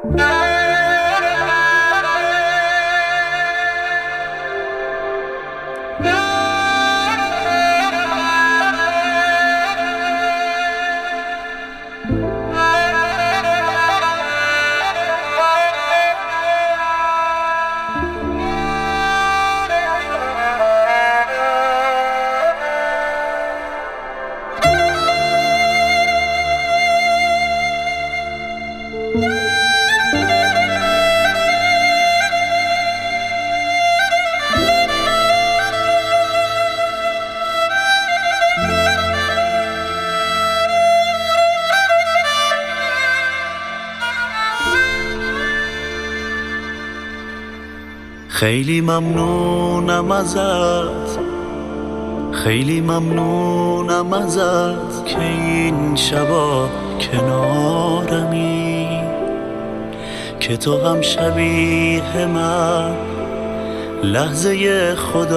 خیلی ممنونم ازت، خیلی ممنونم ازت که این شبا کنارمی، که تو هم شبیه من لحظه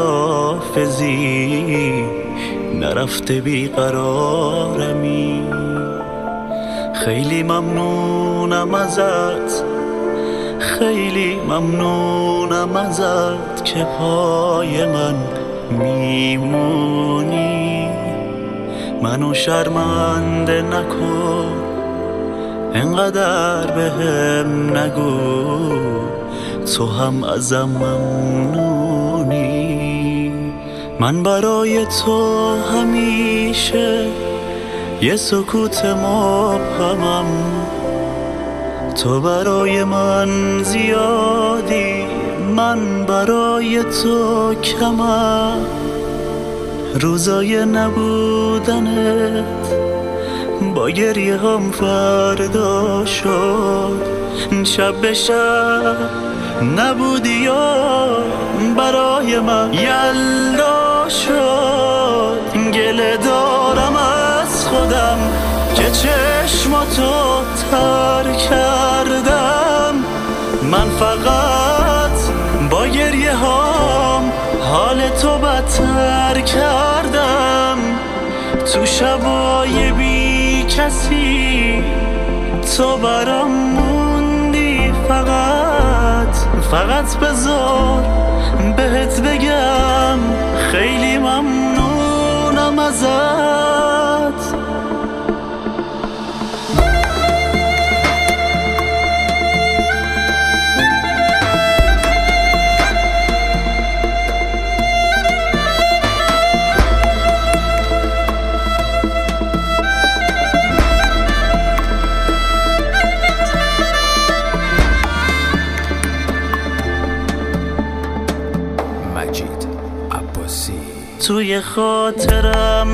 خداحافظی نرفته بیقرارمی. خیلی ممنونم ازت، خیلی ممنونم ازت که پای من میمونی. منو شرمنده نکن، انقدر بهم نگو تو هم ازم ممنونی. من برای تو همیشه یه سکوت مبهمم، تو برای من زیادی، من برای تو کمم. روزای نبودنت با گریه هم فردا شد، شب به شب نبودی یا برای من یلدا شد. گله دارم از خودم که چشماتو تر کردم. من فقط با گریه هام حال تو بدتر کردم. تو شبای بی کسی تو برام موندی، فقط بذار بهت بگم خیلی ممنونم ازت. توی خاطرم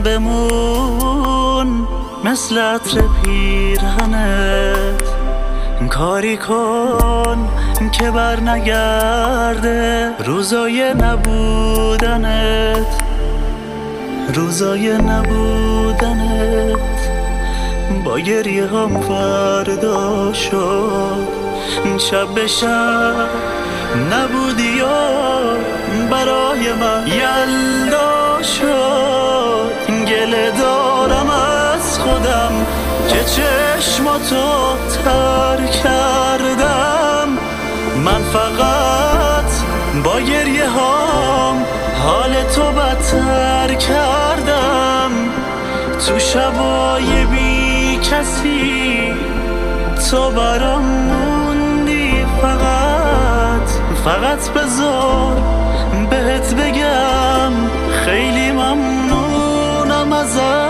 بمون مثل عطر پیرهنت، کاری کن که بر نگرده روزای نبودنت. روزای نبودنت با گریه هم فردا شد، شب به شب نبودی یا برای من یلدا شد. گله دارم از خودم که چشماتو تر کردم. من فقط با گریه هام حال تو بدتر کردم. تو شبای بی کسی تو برام موندی، فقط بذار بهت بگم خیلی ممنونم ازت.